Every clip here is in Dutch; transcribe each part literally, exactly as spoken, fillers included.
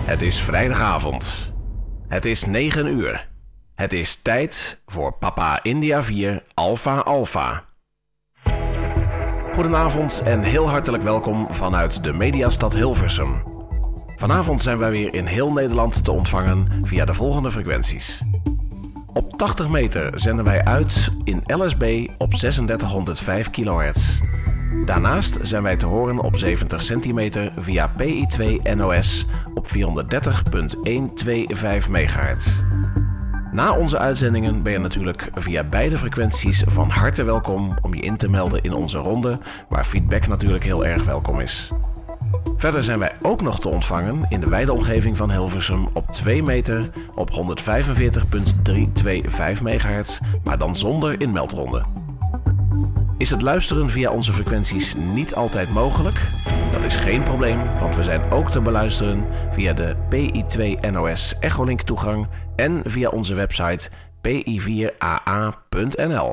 Het is vrijdagavond. Het is negen uur. Het is tijd voor Papa India vier Alpha Alpha. Goedenavond en heel hartelijk welkom vanuit de Mediastad Hilversum. Vanavond zijn wij weer in heel Nederland te ontvangen via de volgende frequenties. Op tachtig meter zenden wij uit in L S B op zesendertighonderdvijf kilohertz. Daarnaast zijn wij te horen op zeventig centimeter via P I twee N O S op vierhonderddertig komma honderdvijfentwintig megahertz. Na onze uitzendingen ben je natuurlijk via beide frequenties van harte welkom om je in te melden in onze ronde, waar feedback natuurlijk heel erg welkom is. Verder zijn wij ook nog te ontvangen in de wijde omgeving van Hilversum op twee meter op honderdvijfenveertig komma driehonderdvijfentvijftig megahertz, maar dan zonder inmeldronde. Is het luisteren via onze frequenties niet altijd mogelijk? Dat is geen probleem, want we zijn ook te beluisteren via de P I twee N O S Echolink toegang en via onze website p i vier a a punt n l.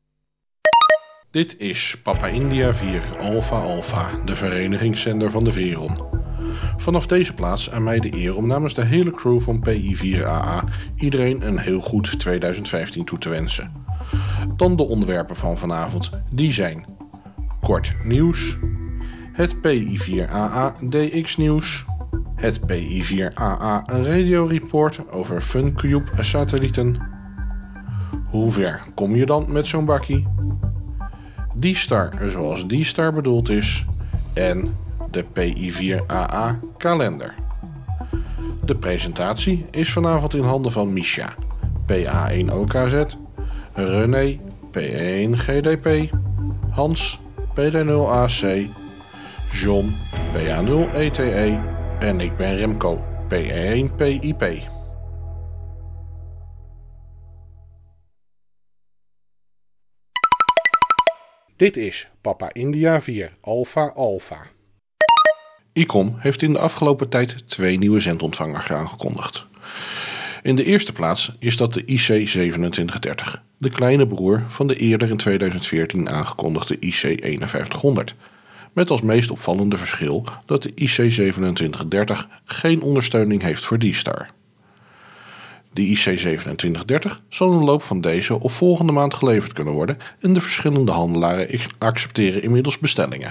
Dit is Papa India vier Alpha Alpha, de verenigingszender van de Veron. Vanaf deze plaats aan mij de eer om namens de hele crew van P I vier A A iedereen een heel goed tweeduizend vijftien toe te wensen. Dan de onderwerpen van vanavond, die zijn kort nieuws, het P I vier A A D X nieuws, het P I vier A A radio report over FunCube satellieten. Hoe ver kom je dan met zo'n bakkie? D-Star zoals D-Star bedoeld is en de P I vier A A kalender. De presentatie is vanavond in handen van Misha, P A één O K Z, René, P één G D P, Hans, P D nul A C, John, P A nul E T E en ik ben Remco, P één P I P. Dit is Papa India vier Alpha Alpha. I C O M heeft in de afgelopen tijd twee nieuwe zendontvangers aangekondigd. In de eerste plaats is dat de I C zevenentwintig dertig, de kleine broer van de eerder in tweeduizend veertien aangekondigde I C eenenvijftighonderd. Met als meest opvallende verschil dat de I C zevenentwintig dertig geen ondersteuning heeft voor D-Star. De I C zevenentwintig dertig zal in de loop van deze of volgende maand geleverd kunnen worden en de verschillende handelaren accepteren inmiddels bestellingen.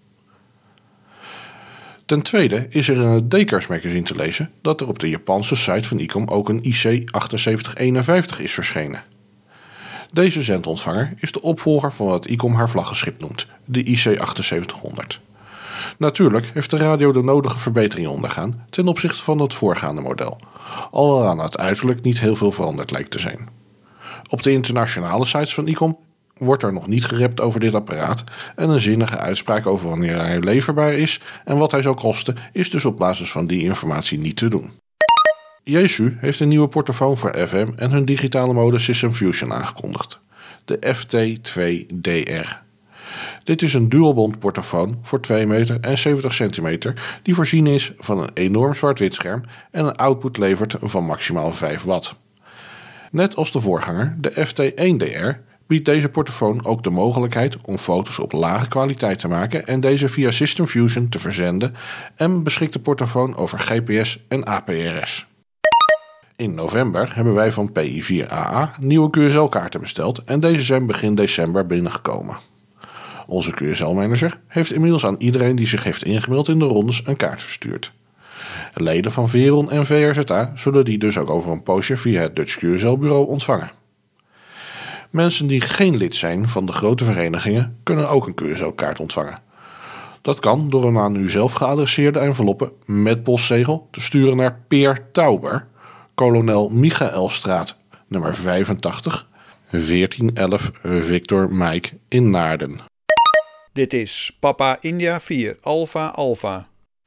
Ten tweede is er in het Decars magazine te lezen dat er op de Japanse site van I C O M ook een I C achtenzeventig eenenvijftig is verschenen. Deze zendontvanger is de opvolger van wat I C O M haar vlaggenschip noemt, de I C achtenzeventighonderd. Natuurlijk heeft de radio de nodige verbeteringen ondergaan ten opzichte van het voorgaande model, al aan het uiterlijk niet heel veel veranderd lijkt te zijn. Op de internationale sites van I C O M wordt er nog niet gerept over dit apparaat en een zinnige uitspraak over wanneer hij leverbaar is en wat hij zou kosten is dus op basis van die informatie niet te doen. Yaesu heeft een nieuwe portofoon voor F M en hun digitale mode System Fusion aangekondigd, de F T twee D R. Dit is een dualbond portofoon voor twee meter en zeventig centimeter die voorzien is van een enorm zwart-wit scherm en een output levert van maximaal vijf watt. Net als de voorganger, de F T één D R, biedt deze portofoon ook de mogelijkheid om foto's op lage kwaliteit te maken en deze via System Fusion te verzenden en beschikt de portofoon over G P S en A P R S. In november hebben wij van P I vier A A nieuwe Q S L-kaarten besteld en deze zijn begin december binnengekomen. Onze Q S L-manager heeft inmiddels aan iedereen die zich heeft ingemeld in de rondes een kaart verstuurd. Leden van Veron en V R Z A zullen die dus ook over een poosje via het Dutch Q S L-bureau ontvangen. Mensen die geen lid zijn van de grote verenigingen kunnen ook een Q S L-kaart ontvangen. Dat kan door een aan u zelf geadresseerde enveloppe met postzegel te sturen naar Peer Tauber, kolonel Michaelstraat, nummer vijfentachtig, veertien elf Victor Mike in Naarden. Dit is Papa India vier Alpha Alpha.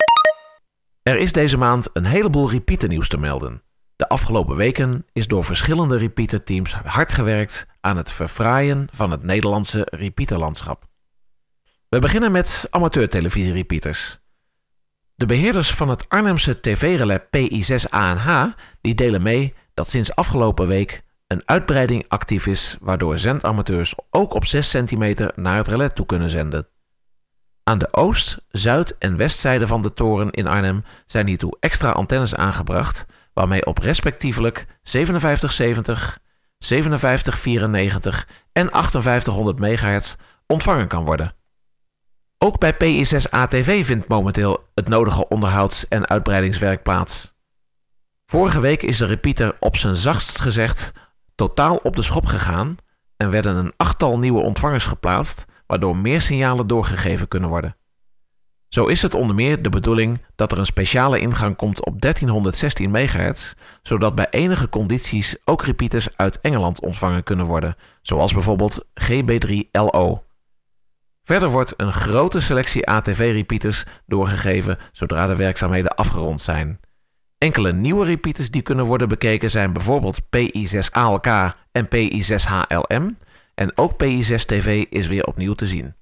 Er is deze maand een heleboel repeaternieuws te melden. De afgelopen weken is door verschillende repeaterteams hard gewerkt aan het verfraaien van het Nederlandse repeaterlandschap. We beginnen met amateurtelevisie-repeaters. De beheerders van het Arnhemse tv-relais P I zes A N H die delen mee dat sinds afgelopen week een uitbreiding actief is waardoor zendamateurs ook op zes centimeter naar het relais toe kunnen zenden. Aan de oost-, zuid- en westzijde van de toren in Arnhem zijn hiertoe extra antennes aangebracht, waarmee op respectievelijk zevenenvijftig zeventig, zevenenvijftig vierennegentig en achtenvijftighonderd megahertz ontvangen kan worden. Ook bij P I zes A T V vindt momenteel het nodige onderhouds- en uitbreidingswerk plaats. Vorige week is de repeater op zijn zachtst gezegd totaal op de schop gegaan en werden een achttal nieuwe ontvangers geplaatst, waardoor meer signalen doorgegeven kunnen worden. Zo is het onder meer de bedoeling dat er een speciale ingang komt op dertienhonderdzestien megahertz, zodat bij enige condities ook repeaters uit Engeland ontvangen kunnen worden, zoals bijvoorbeeld G B drie L O. Verder wordt een grote selectie A T V-repeaters doorgegeven zodra de werkzaamheden afgerond zijn. Enkele nieuwe repeaters die kunnen worden bekeken zijn bijvoorbeeld P I zes A L K en P I zes H L M en ook P I zes T V is weer opnieuw te zien.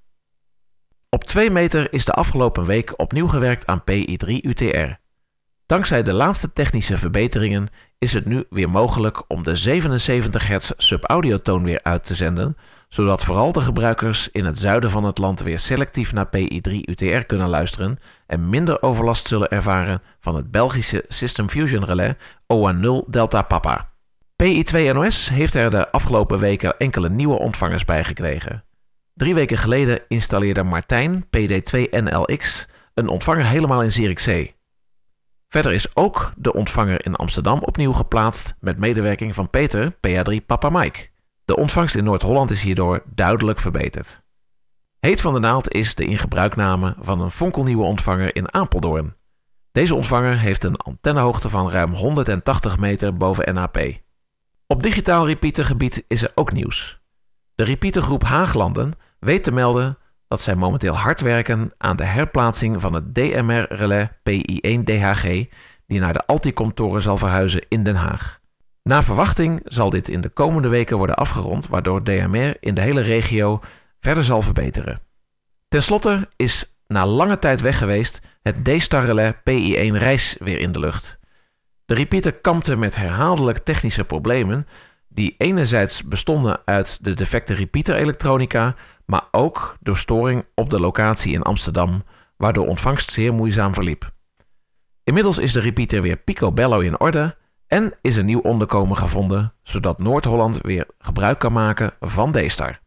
Op twee meter is de afgelopen week opnieuw gewerkt aan P I drie U T R. Dankzij de laatste technische verbeteringen is het nu weer mogelijk om de zevenenzeventig hertz subaudiotoon weer uit te zenden, zodat vooral de gebruikers in het zuiden van het land weer selectief naar P I drie U T R kunnen luisteren en minder overlast zullen ervaren van het Belgische System Fusion relais O A nul Delta Papa. P I twee N O S heeft er de afgelopen weken enkele nieuwe ontvangers bij gekregen. Drie weken geleden installeerde Martijn P D twee N L X een ontvanger helemaal in Zierikzee. Verder is ook de ontvanger in Amsterdam opnieuw geplaatst met medewerking van Peter P A drie Papa Mike. De ontvangst in Noord-Holland is hierdoor duidelijk verbeterd. Heet van de naald is de ingebruikname van een fonkelnieuwe ontvanger in Apeldoorn. Deze ontvanger heeft een antennehoogte van ruim honderdtachtig meter boven N A P. Op digitaal repeatergebied is er ook nieuws. De repeatergroep Haaglanden weet te melden dat zij momenteel hard werken aan de herplaatsing van het D M R-relais P I één D H G die naar de Alticom-toren zal verhuizen in Den Haag. Na verwachting zal dit in de komende weken worden afgerond, waardoor D M R in de hele regio verder zal verbeteren. Ten slotte is na lange tijd weg geweest het D-Star-relais P I één Reis weer in de lucht. De repeater kampte met herhaaldelijk technische problemen die enerzijds bestonden uit de defecte repeater-elektronica, maar ook door storing op de locatie in Amsterdam, waardoor ontvangst zeer moeizaam verliep. Inmiddels is de repeater weer picobello in orde en is een nieuw onderkomen gevonden, zodat Noord-Holland weer gebruik kan maken van D-Star.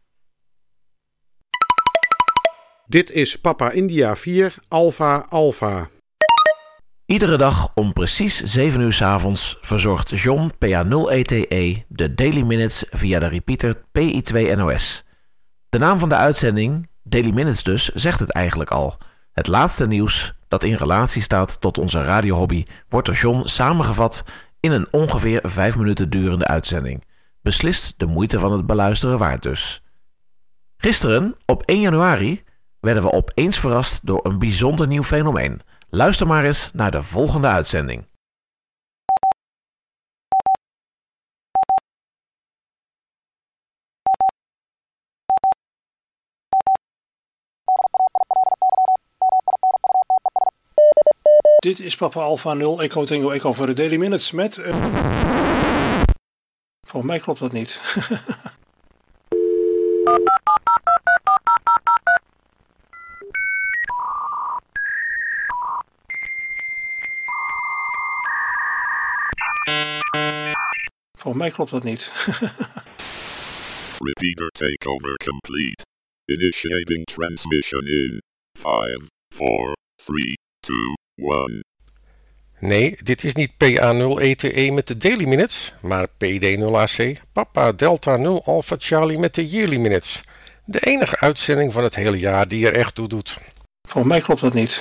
Dit is Papa India vier Alpha Alpha. Iedere dag om precies zeven uur 's avonds verzorgt John P A nul E T E de Daily Minutes via de repeater P I twee N O S. De naam van de uitzending, Daily Minutes dus, zegt het eigenlijk al. Het laatste nieuws dat in relatie staat tot onze radiohobby wordt door John samengevat in een ongeveer vijf minuten durende uitzending. Beslist de moeite van het beluisteren waard dus. Gisteren, op één januari, werden we opeens verrast door een bijzonder nieuw fenomeen. Luister maar eens naar de volgende uitzending. Dit is Papa Alpha nul Echo Tango Echo voor de Daily Minutes met... Uh... Volgens mij klopt dat niet. Volgens mij klopt dat niet. Repeater takeover complete. Initiating transmission in vijf, vier, drie, twee, één. Nee, dit is niet P A nul E T E met de Daily Minutes, maar P D nul A C, Papa Delta nul Alpha Charlie met de Yearly Minutes. De enige uitzending van het hele jaar die er echt toe doet. Volgens mij klopt dat niet.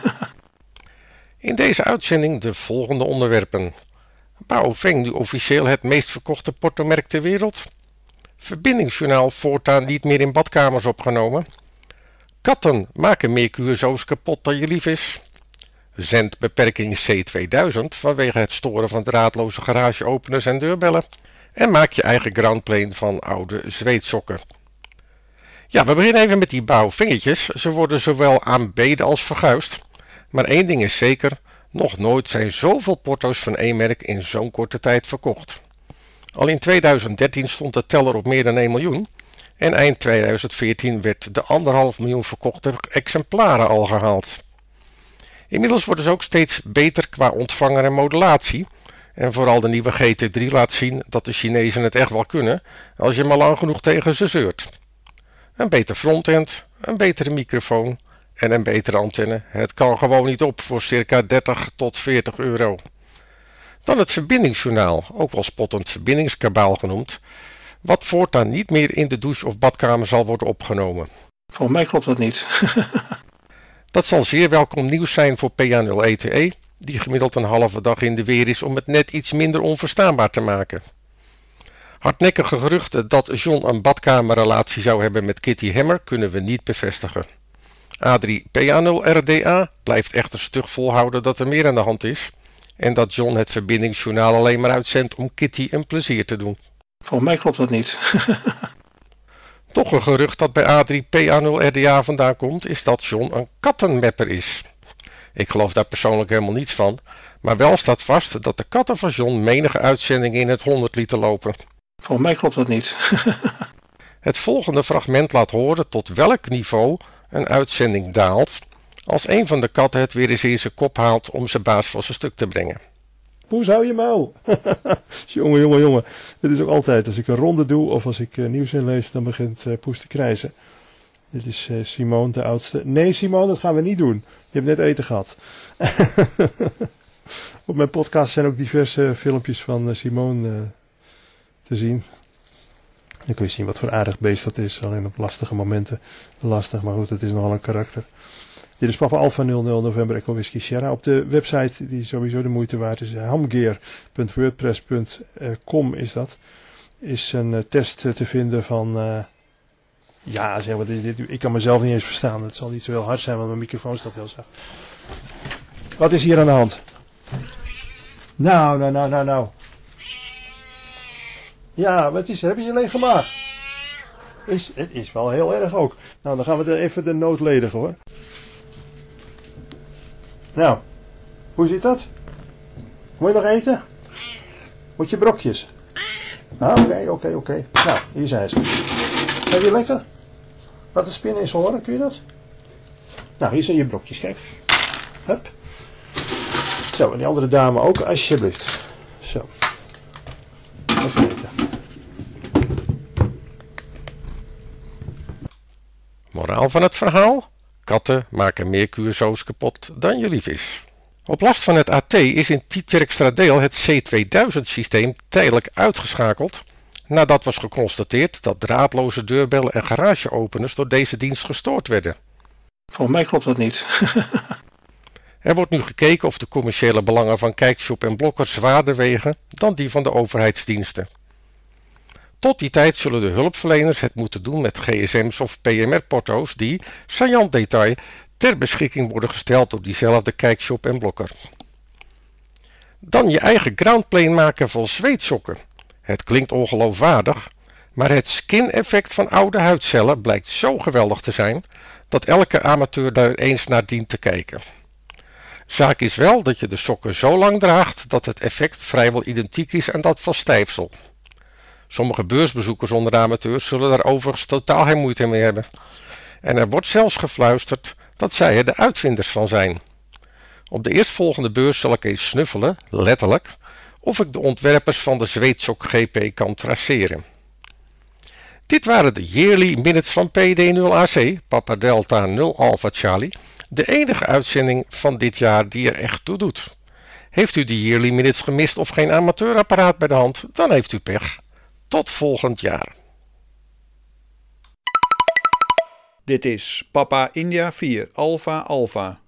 In deze uitzending de volgende onderwerpen. Baofeng nu officieel het meest verkochte portomerk ter wereld? Verbindingsjournaal voortaan niet meer in badkamers opgenomen? Katten maken meer Q S O's kapot dan je lief is? Zendbeperking C tweeduizend vanwege het storen van draadloze garageopeners en deurbellen? En maak je eigen groundplane van oude zweetsokken. Ja, we beginnen even met die Baofengetjes. Ze worden zowel aanbeden als verguisd. Maar één ding is zeker, nog nooit zijn zoveel porto's van één merk in zo'n korte tijd verkocht. Al in tweeduizend dertien stond de teller op meer dan één miljoen. En eind tweeduizend veertien werd de anderhalf miljoen verkochte exemplaren al gehaald. Inmiddels worden ze ook steeds beter qua ontvanger en modulatie. En vooral de nieuwe G T drie laat zien dat de Chinezen het echt wel kunnen als je maar lang genoeg tegen ze zeurt. Een beter frontend, een betere microfoon en een betere antenne. Het kan gewoon niet op voor circa dertig tot veertig euro. Dan het verbindingsjournaal, ook wel spottend verbindingskabaal genoemd, wat voortaan niet meer in de douche of badkamer zal worden opgenomen. Volgens mij klopt dat niet. Dat zal zeer welkom nieuws zijn voor P A nul E T E, die gemiddeld een halve dag in de weer is om het net iets minder onverstaanbaar te maken. Hardnekkige geruchten dat John een badkamerrelatie zou hebben met Kitty Hammer kunnen we niet bevestigen. A drie P A nul R D A blijft echter stug volhouden dat er meer aan de hand is en dat John het verbindingsjournaal alleen maar uitzendt om Kitty een plezier te doen. Volgens mij klopt dat niet. Toch een gerucht dat bij A drie P A nul R D A vandaan komt is dat John een kattenmapper is. Ik geloof daar persoonlijk helemaal niets van, maar wel staat vast dat de katten van John menige uitzendingen in het honderd lieten lopen. Volgens mij klopt dat niet. Het volgende fragment laat horen tot welk niveau een uitzending daalt als een van de katten het weer eens in zijn kop haalt om zijn baas van zijn stuk te brengen. Poes, hou je muil. jongen, jongen, jongen. Dit is ook altijd. Als ik een ronde doe of als ik uh, nieuws inlees, dan begint uh, Poes te krijzen. Dit is uh, Simone, de oudste. Nee, Simone, dat gaan we niet doen. Je hebt net eten gehad. Op mijn podcast zijn ook diverse filmpjes van uh, Simone uh, te zien. Dan kun je zien wat voor aardig beest dat is. Alleen op lastige momenten. Lastig, maar goed, het is nogal een karakter. Dit is Papa Alpha nul nul November Echo Whisky Sierra. Op de website die sowieso de moeite waard is, hamgear punt wordpress punt com is dat. Is een uh, test uh, te vinden van... Uh, ja, zeg, wat is dit? Ik kan mezelf niet eens verstaan. Het zal niet zo heel hard zijn, want mijn microfoon staat heel zacht. Wat is hier aan de hand? Nou, nou, nou, nou, nou. Ja, wat is er? Heb je je lege maag? Is, het is wel heel erg ook. Nou, dan gaan we even de nood ledigen, hoor. Nou, hoe zit dat? Moet je nog eten? Moet je brokjes? Ah, oké, okay, oké, okay, oké. Okay. Nou, hier zijn ze. Heb je lekker? Laat de spin eens horen, kun je dat? Nou, hier zijn je brokjes, kijk. Hup. Zo, en die andere dame ook, alsjeblieft. Zo. Even eten. Moraal van het verhaal? Katten maken meer Q S O's kapot dan je lief is. Op last van het A T is in Tietjerkstradeel het C tweeduizend systeem tijdelijk uitgeschakeld nadat was geconstateerd dat draadloze deurbellen en garageopeners door deze dienst gestoord werden. Volgens mij klopt dat niet. Er wordt nu gekeken of de commerciële belangen van Kijkshop en Blokker zwaarder wegen dan die van de overheidsdiensten. Tot die tijd zullen de hulpverleners het moeten doen met G S M's of P M R-porto's die, saillant detail, ter beschikking worden gesteld door diezelfde Kijkshop en Blokker. Dan je eigen groundplane maken van zweetsokken. Het klinkt ongeloofwaardig, maar het skin-effect van oude huidcellen blijkt zo geweldig te zijn dat elke amateur daar eens naar dient te kijken. Zaak is wel dat je de sokken zo lang draagt dat het effect vrijwel identiek is aan dat van stijfsel. Sommige beursbezoekers onder de amateurs zullen daar overigens totaal geen moeite mee hebben. En er wordt zelfs gefluisterd dat zij er de uitvinders van zijn. Op de eerstvolgende beurs zal ik eens snuffelen, letterlijk, of ik de ontwerpers van de zweetsok G P kan traceren. Dit waren de Yearly Minutes van P D nul A C, Papa Delta nul Alpha Charlie, de enige uitzending van dit jaar die er echt toe doet. Heeft u de Yearly Minutes gemist of geen amateurapparaat bij de hand, dan heeft u pech. Tot volgend jaar. Dit is Papa India vier Alpha Alpha.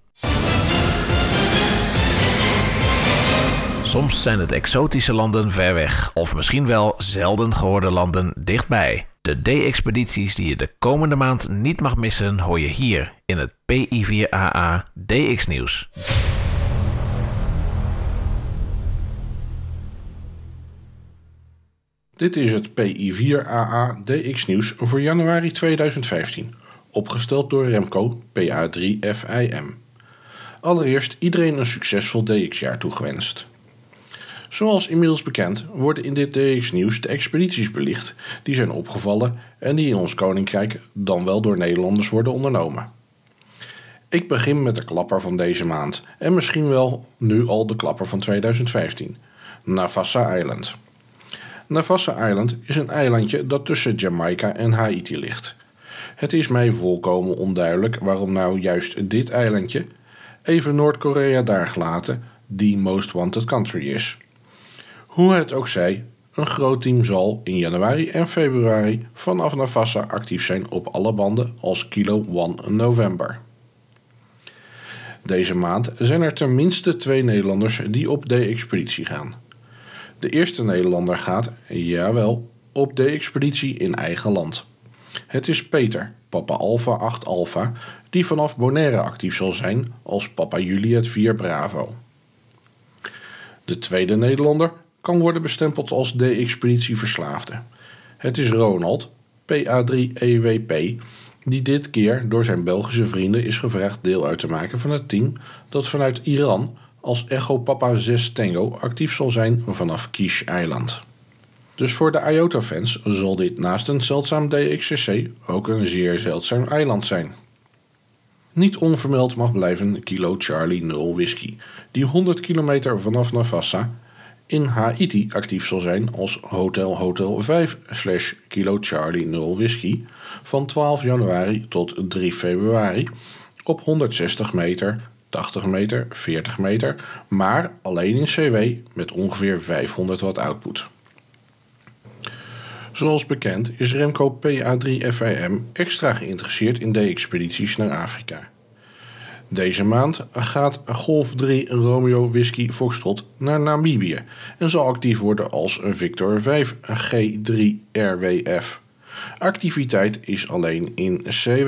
Soms zijn het exotische landen ver weg, of misschien wel zelden gehoorde landen dichtbij. De D-expedities die je de komende maand niet mag missen, hoor je hier in het P I vier A A D X nieuws. Dit is het P I vier A A D X nieuws voor januari tweeduizend vijftien, opgesteld door Remco P A drie F I M. Allereerst iedereen een succesvol D X-jaar toegewenst. Zoals inmiddels bekend worden in dit D X-nieuws de expedities belicht die zijn opgevallen en die in ons koninkrijk dan wel door Nederlanders worden ondernomen. Ik begin met de klapper van deze maand en misschien wel nu al de klapper van tweeduizend vijftien. Navassa Island. Navassa Island is een eilandje dat tussen Jamaica en Haiti ligt. Het is mij volkomen onduidelijk waarom nou juist dit eilandje, even Noord-Korea daar gelaten, die most wanted country is. Hoe het ook zij, een groot team zal in januari en februari vanaf Navassa actief zijn op alle banden als Kilo One November. Deze maand zijn er tenminste twee Nederlanders die op de expeditie gaan. De eerste Nederlander gaat, jawel, op de expeditie in eigen land. Het is Peter, Papa Alpha acht Alpha, die vanaf Bonaire actief zal zijn als Papa Juliet vier Bravo. De tweede Nederlander kan worden bestempeld als de expeditieverslaafde. Het is Ronald, P A drie E W P, die dit keer door zijn Belgische vrienden is gevraagd deel uit te maken van het team dat vanuit Iran als Echo Papa zes Tango actief zal zijn vanaf Kish-eiland. Dus voor de IOTA-fans zal dit naast een zeldzaam D X C C ook een zeer zeldzaam eiland zijn. Niet onvermeld mag blijven Kilo Charlie nul Whisky, die honderd kilometer vanaf Navassa in Haiti actief zal zijn als Hotel Hotel vijf slash Kilo Charlie nul Whisky van twaalf januari tot drie februari op honderdzestig meter, tachtig meter, veertig meter, maar alleen in C W met ongeveer vijfhonderd watt output. Zoals bekend is Remco P A drie F I M extra geïnteresseerd in de expedities naar Afrika. Deze maand gaat Golf drie Romeo Whisky Foxtrot naar Namibië en zal actief worden als Victor vijf G drie R W F. Activiteit is alleen in C W.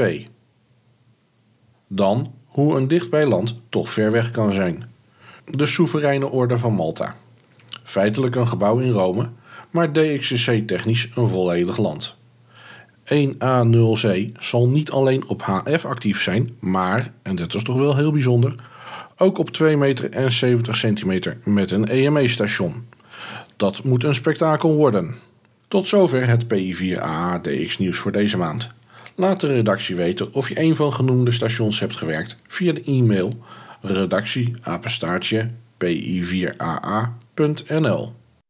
Dan hoe een dichtbij land toch ver weg kan zijn. De Soevereine Orde van Malta. Feitelijk een gebouw in Rome, maar D X C C-technisch een volledig land. één A nul C zal niet alleen op H F actief zijn, maar, en dat is toch wel heel bijzonder, ook op twee meter en zeventig centimeter met een E M E-station. Dat moet een spektakel worden. Tot zover het P I vier A A D X nieuws voor deze maand. Laat de redactie weten of je een van genoemde stations hebt gewerkt via de e-mail redactie apenstaartje p i vier a a punt n l.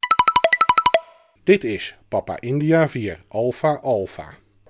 Dit is Papa India vier Alpha Alpha.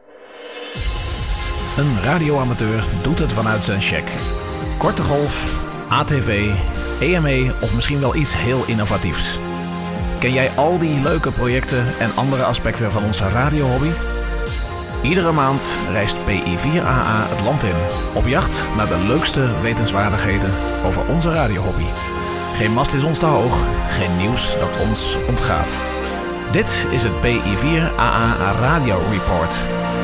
Een radioamateur doet het vanuit zijn check. Korte golf, A T V, E M E of misschien wel iets heel innovatiefs. Ken jij al die leuke projecten en andere aspecten van onze radiohobby? Iedere maand reist P I vier A A het land in, op jacht naar de leukste wetenswaardigheden over onze radiohobby. Geen mast is ons te hoog, geen nieuws dat ons ontgaat. Dit is het P I vier A A Radio Report.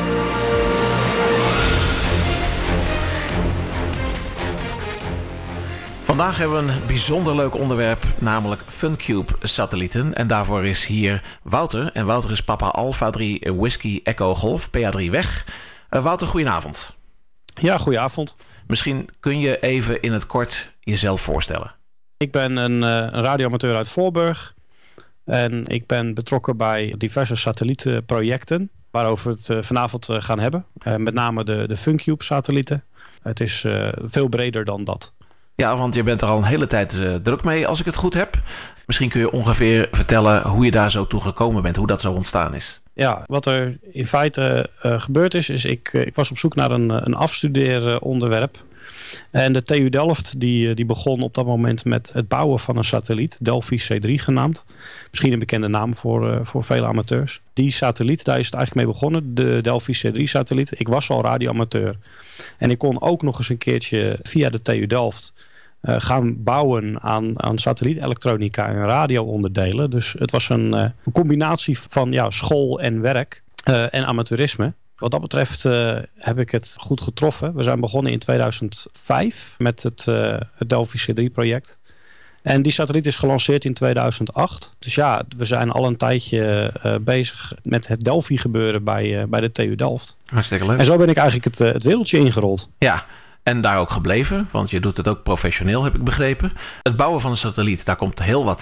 Vandaag hebben we een bijzonder leuk onderwerp, namelijk FunCube-satellieten. En daarvoor is hier Wouter. En Wouter is Papa Alpha drie Whisky Echo Golf, P A drie weg. Uh, Wouter, goedenavond. Ja, goedenavond. Misschien kun je even in het kort jezelf voorstellen. Ik ben een, uh, een radioamateur uit Voorburg. En ik ben betrokken bij diverse satellietenprojecten, waarover we het uh, vanavond uh, gaan hebben. Uh, met name de, de FunCube-satellieten. Het is uh, veel breder dan dat. Ja, want je bent er al een hele tijd uh, druk mee, als ik het goed heb. Misschien kun je ongeveer vertellen hoe je daar zo toe gekomen bent, hoe dat zo ontstaan is. Ja, wat er in feite uh, gebeurd is, is ik, uh, ik was op zoek naar een, een afstudeeronderwerp. En de T U Delft die, die begon op dat moment met het bouwen van een satelliet, Delphi C drie genaamd. Misschien een bekende naam voor, uh, voor vele amateurs. Die satelliet, daar is het eigenlijk mee begonnen, de Delphi C drie satelliet. Ik was al radioamateur. En ik kon ook nog eens een keertje via de T U Delft uh, gaan bouwen aan, aan satellietelektronica en radioonderdelen. Dus het was een, uh, een combinatie van ja, school en werk uh, en amateurisme. Wat dat betreft uh, heb ik het goed getroffen. We zijn begonnen in tweeduizend vijf met het, uh, het Delphi C drie project. En die satelliet is gelanceerd in tweeduizend acht. Dus ja, we zijn al een tijdje uh, bezig met het Delphi gebeuren bij, uh, bij de T U Delft. Hartstikke leuk. En zo ben ik eigenlijk het, uh, het wereldje ingerold. Ja, en daar ook gebleven, want je doet het ook professioneel, heb ik begrepen. Het bouwen van een satelliet, daar komt heel wat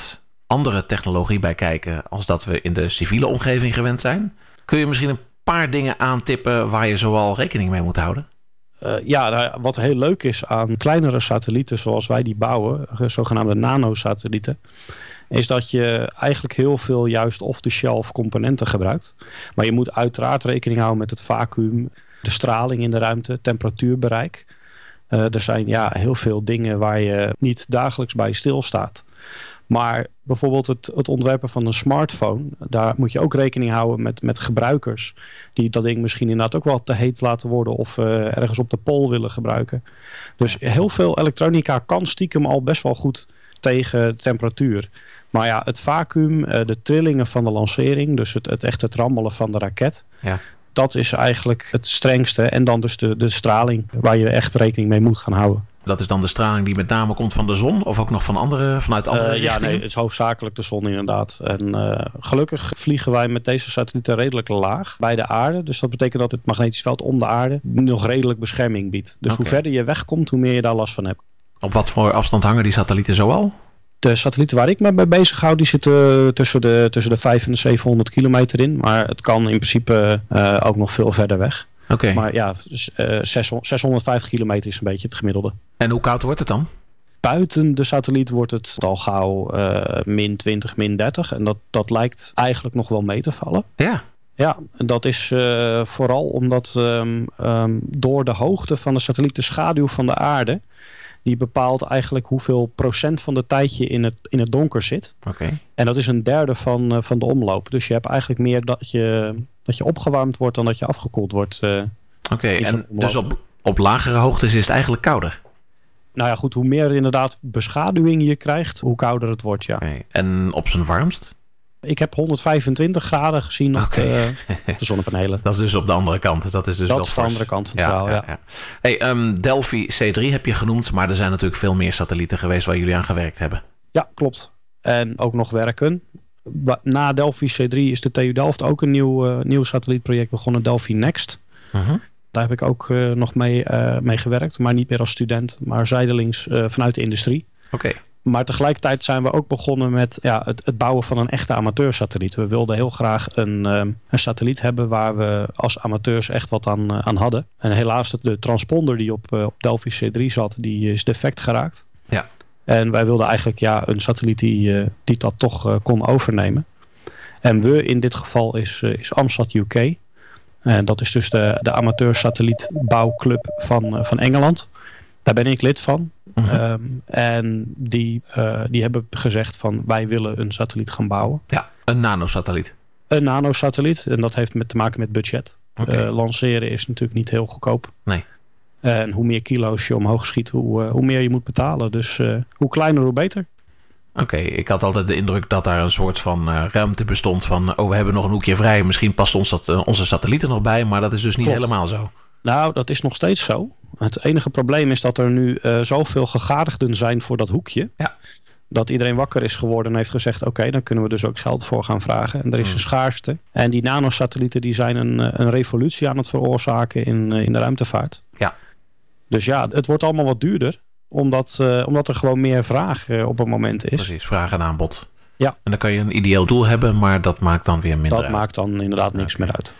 andere technologie bij kijken als dat we in de civiele omgeving gewend zijn. Kun je misschien een paar dingen aantippen waar je zoal rekening mee moet houden? Uh, ja, nou, wat heel leuk is aan kleinere satellieten zoals wij die bouwen, zogenaamde nanosatellieten, is dat je eigenlijk heel veel juist off-the-shelf componenten gebruikt. Maar je moet uiteraard rekening houden met het vacuüm, de straling in de ruimte, temperatuurbereik. Uh, er zijn ja, heel veel dingen waar je niet dagelijks bij stilstaat. Maar bijvoorbeeld het, het ontwerpen van een smartphone, daar moet je ook rekening houden met, met gebruikers die dat ding misschien inderdaad ook wel te heet laten worden of uh, ergens op de pool willen gebruiken. Dus heel veel elektronica kan stiekem al best wel goed tegen temperatuur. Maar ja, het vacuüm, uh, de trillingen van de lancering, dus het, het echt het rammelen van de raket, ja. dat is eigenlijk het strengste. En dan dus de, de straling waar je echt rekening mee moet gaan houden. Dat is dan de straling die met name komt van de zon of ook nog van andere, vanuit andere uh, richtingen? Ja, nee, het is hoofdzakelijk de zon inderdaad. En uh, gelukkig vliegen wij met deze satellieten redelijk laag bij de aarde. Dus dat betekent dat het magnetisch veld om de aarde nog redelijk bescherming biedt. Dus okay. hoe verder je wegkomt, hoe meer je daar last van hebt. Op wat voor afstand hangen die satellieten zoal? De satellieten waar ik me bij bezig hou, die zitten tussen de, tussen de vijfhonderd en de zevenhonderd kilometer in. Maar het kan in principe uh, ook nog veel verder weg. Okay. Maar ja, dus, uh, zeshonderdvijftig kilometer is een beetje het gemiddelde. En hoe koud wordt het dan? Buiten de satelliet wordt het al gauw uh, min twintig, min dertig. En dat, dat lijkt eigenlijk nog wel mee te vallen. Ja. Ja, en dat is uh, vooral omdat um, um, door de hoogte van de satelliet, de schaduw van de aarde, die bepaalt eigenlijk hoeveel procent van de tijd je in het, in het donker zit. Okay. En dat is een derde van, uh, van de omloop. Dus je hebt eigenlijk meer dat je, dat je opgewarmd wordt dan dat je afgekoeld wordt. Uh, Oké, okay, en dus op, op lagere hoogtes is het eigenlijk kouder? Nou ja, goed, hoe meer inderdaad beschaduwing je krijgt, hoe kouder het wordt, ja. Okay. En op zijn warmst? Ik heb honderdvijfentwintig graden gezien op okay. uh, de zonnepanelen. Dat is dus op de andere kant. Dat is dus dat wel is de andere kant van het ja, verhaal, ja. ja, ja. Hey, um, Delphi C drie heb je genoemd, maar er zijn natuurlijk veel meer satellieten geweest waar jullie aan gewerkt hebben. Ja, klopt. En ook nog werken. Na Delphi C drie is de T U Delft ook een nieuw, uh, nieuw satellietproject begonnen, Delphi Next. Uh-huh. Daar heb ik ook uh, nog mee, uh, mee gewerkt, maar niet meer als student, maar zijdelings uh, vanuit de industrie. Oké. Okay. Maar tegelijkertijd zijn we ook begonnen met ja, het, het bouwen van een echte amateursatelliet. We wilden heel graag een, um, een satelliet hebben waar we als amateurs echt wat aan, uh, aan hadden. En helaas de transponder die op, uh, op Delphi C drie zat, die is defect geraakt. Ja. En wij wilden eigenlijk ja, een satelliet die, uh, die dat toch uh, kon overnemen. En we in dit geval is, uh, is AMSAT U K. En dat is dus de, de amateursatellietbouwclub van, uh, van Engeland. Daar ben ik lid van. Uh-huh. Um, en die, uh, die hebben gezegd van wij willen een satelliet gaan bouwen. Ja, een nanosatelliet. Een nanosatelliet. En dat heeft met te maken met budget. Okay. Uh, lanceren is natuurlijk niet heel goedkoop. Nee. En hoe meer kilo's je omhoog schiet, hoe, uh, hoe meer je moet betalen. Dus uh, hoe kleiner, hoe beter. Oké, okay, ik had altijd de indruk dat daar een soort van uh, ruimte bestond van oh, we hebben nog een hoekje vrij. Misschien past ons dat, uh, onze satelliet er nog bij, maar dat is dus niet Klopt. helemaal zo. Nou, dat is nog steeds zo. Het enige probleem is dat er nu uh, zoveel gegadigden zijn voor dat hoekje. Ja. Dat iedereen wakker is geworden en heeft gezegd oké, okay, dan kunnen we dus ook geld voor gaan vragen. En er is hmm. een schaarste. En die nanosatellieten die zijn een, een revolutie aan het veroorzaken in, in de ruimtevaart. Ja. Dus ja, het wordt allemaal wat duurder. Omdat, uh, omdat er gewoon meer vraag uh, op het moment is. Precies, vraag en aanbod. Ja. En dan kan je een ideeel doel hebben, maar dat maakt dan weer minder dat uit. Dat maakt dan inderdaad niks okay. meer uit.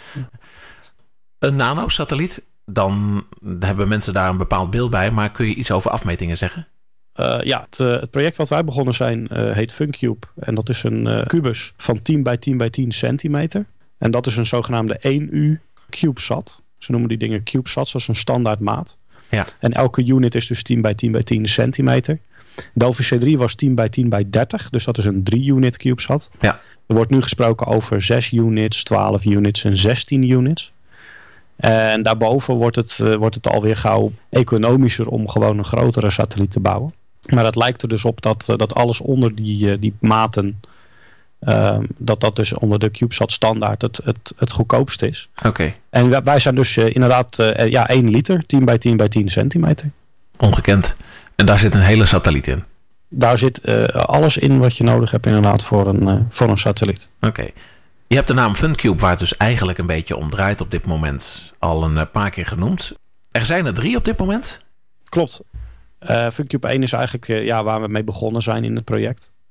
Een nanosatelliet, dan hebben mensen daar een bepaald beeld bij. Maar kun je iets over afmetingen zeggen? Uh, ja, het, uh, het project wat wij begonnen zijn uh, heet FunCube. En dat is een uh, kubus van tien bij tien bij tien centimeter. En dat is een zogenaamde één U CubeSat. Ze noemen die dingen CubeSats, dat is een standaard maat. Ja. En elke unit is dus tien bij tien bij tien centimeter. Delphi C drie was tien bij tien bij dertig. Dus dat is een drie unit CubeSat. Ja. Er wordt nu gesproken over zes units, twaalf units en zestien units. En daarboven wordt het, uh, wordt het alweer gauw economischer om gewoon een grotere satelliet te bouwen. Maar het lijkt er dus op dat, uh, dat alles onder die, uh, die maten, uh, dat dat dus onder de CubeSat standaard het, het, het goedkoopst is. Oké. Okay. En wij zijn dus uh, inderdaad uh, ja, één liter, tien bij tien bij tien centimeter. Ongekend. En daar zit een hele satelliet in? Daar zit uh, alles in wat je nodig hebt inderdaad voor een, uh, voor een satelliet. Oké. Okay. Je hebt de naam FunCube, waar het dus eigenlijk een beetje om draait op dit moment, al een paar keer genoemd. Er zijn er drie op dit moment? Klopt. Uh, FunCube één is eigenlijk uh, ja, waar we mee begonnen zijn in het project.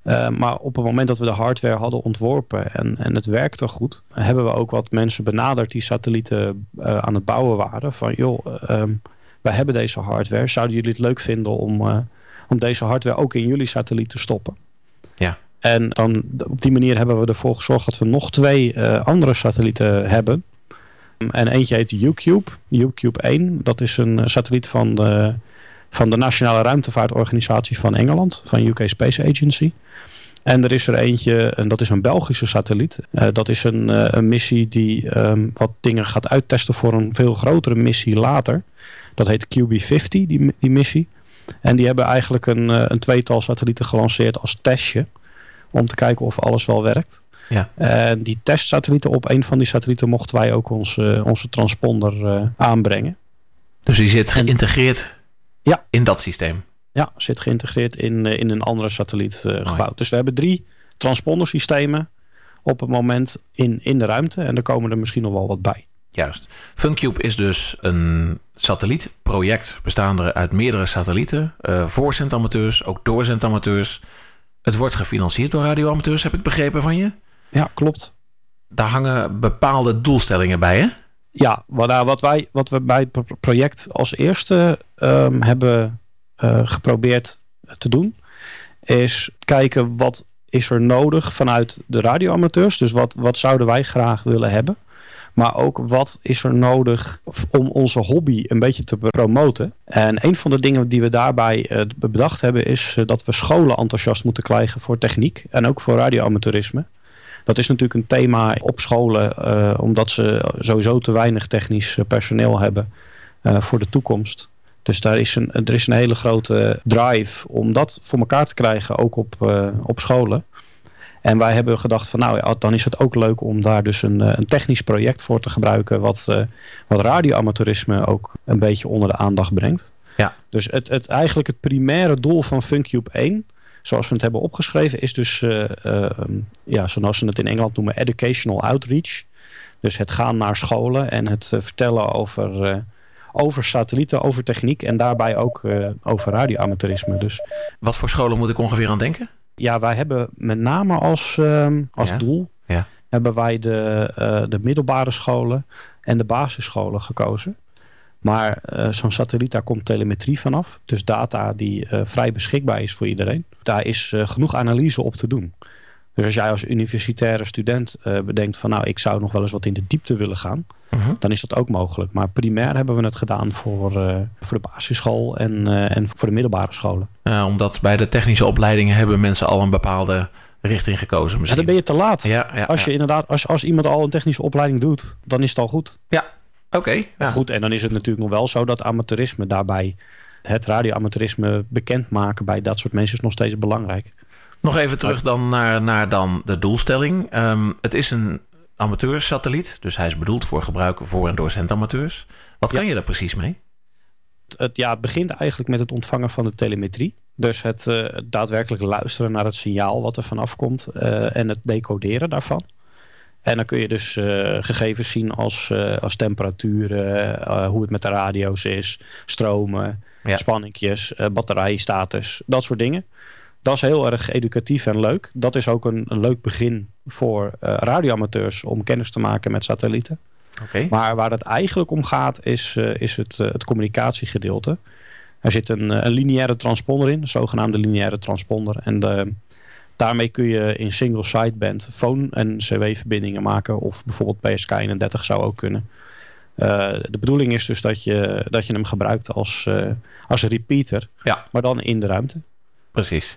Uh, maar op het moment dat we de hardware hadden ontworpen en, en het werkte goed, hebben we ook wat mensen benaderd die satellieten uh, aan het bouwen waren. Van joh, um, wij hebben deze hardware. Zouden jullie het leuk vinden om, uh, om deze hardware ook in jullie satelliet te stoppen? Ja. En dan, op die manier hebben we ervoor gezorgd dat we nog twee uh, andere satellieten hebben. En eentje heet UCube, UCube één. Dat is een satelliet van de, van de Nationale Ruimtevaartorganisatie van Engeland, van U K Space Agency. En er is er eentje, en dat is een Belgische satelliet. Uh, dat is een, uh, een missie die um, wat dingen gaat uittesten voor een veel grotere missie later. Dat heet Q B vijftig, die, die missie. En die hebben eigenlijk een, uh, een tweetal satellieten gelanceerd als testje. Om te kijken of alles wel werkt. Ja. En die testsatellieten, op een van die satellieten mochten wij ook onze, onze transponder uh, aanbrengen. Dus die zit geïntegreerd ja. in dat systeem? Ja, zit geïntegreerd in, uh, in een andere satelliet uh, gebouwd. Mooi. Dus we hebben drie transpondersystemen op het moment in, in de ruimte. En er komen er misschien nog wel wat bij. Juist. FunCube is dus een satellietproject bestaande uit meerdere satellieten. Uh, voor zendamateurs, ook door zendamateurs. Het wordt gefinancierd door radioamateurs, heb ik begrepen van je? Ja, klopt. Daar hangen bepaalde doelstellingen bij, hè? Ja, wat, wat, wij, wat we bij het project als eerste um, hebben uh, geprobeerd te doen, is kijken wat is er nodig vanuit de radioamateurs. Dus wat, wat zouden wij graag willen hebben. Maar ook wat is er nodig om onze hobby een beetje te promoten. En een van de dingen die we daarbij uh, bedacht hebben is uh, dat we scholen enthousiast moeten krijgen voor techniek. En ook voor radioamateurisme. Dat is natuurlijk een thema op scholen. Uh, omdat ze sowieso te weinig technisch personeel hebben uh, voor de toekomst. Dus daar is een, er is een hele grote drive om dat voor elkaar te krijgen. Ook op, uh, op scholen. En wij hebben gedacht van nou ja, dan is het ook leuk om daar dus een, een technisch project voor te gebruiken. Wat, uh, wat radioamateurisme ook een beetje onder de aandacht brengt. Ja. Dus het, het, eigenlijk het primaire doel van FunCube één, zoals we het hebben opgeschreven, is dus, uh, uh, ja, zoals ze het in Engeland noemen, educational outreach. Dus het gaan naar scholen en het uh, vertellen over, uh, over satellieten, over techniek en daarbij ook uh, over radioamateurisme. Dus, wat voor scholen moet ik ongeveer aan denken? Ja, wij hebben met name als, um, als ja. doel ja. hebben wij de, uh, de middelbare scholen en de basisscholen gekozen. Maar uh, zo'n satelliet, daar komt telemetrie vanaf. Dus data die uh, vrij beschikbaar is voor iedereen. Daar is uh, genoeg analyse op te doen. Dus als jij als universitaire student uh, bedenkt van nou, ik zou nog wel eens wat in de diepte willen gaan. Uh-huh. Dan is dat ook mogelijk. Maar primair hebben we het gedaan voor, uh, voor de basisschool en, uh, en voor de middelbare scholen. Uh, omdat bij de technische opleidingen hebben mensen al een bepaalde richting gekozen. Ja, dan ben je te laat. Ja, ja, als je ja. inderdaad, als, als iemand al een technische opleiding doet, dan is het al goed. Ja, oké. Okay, ja. Goed, en dan is het natuurlijk nog wel zo dat amateurisme daarbij, het radioamateurisme bekendmaken bij dat soort mensen is nog steeds belangrijk. Nog even terug dan naar, naar dan de doelstelling. Um, het is een amateursatelliet, dus hij is bedoeld voor gebruik voor en door zendamateurs. Wat kan ja. je daar precies mee? Het, het, ja, het begint eigenlijk met het ontvangen van de telemetrie. Dus het, uh, het daadwerkelijk luisteren naar het signaal wat er vanaf komt uh, en het decoderen daarvan. En dan kun je dus uh, gegevens zien als, uh, als temperaturen, uh, hoe het met de radio's is, stromen, ja. spanningjes, uh, batterijstatus, dat soort dingen. Dat is heel erg educatief en leuk. Dat is ook een, een leuk begin voor uh, radioamateurs om kennis te maken met satellieten. Okay. Maar waar het eigenlijk om gaat is, uh, is het, uh, het communicatiegedeelte. Er zit een, een lineaire transponder in, een zogenaamde lineaire transponder. En de, daarmee kun je in single sideband phone- en C W-verbindingen maken. Of bijvoorbeeld P S K eenendertig zou ook kunnen. Uh, de bedoeling is dus dat je, dat je hem gebruikt als, uh, als een repeater. Ja. Maar dan in de ruimte. Precies.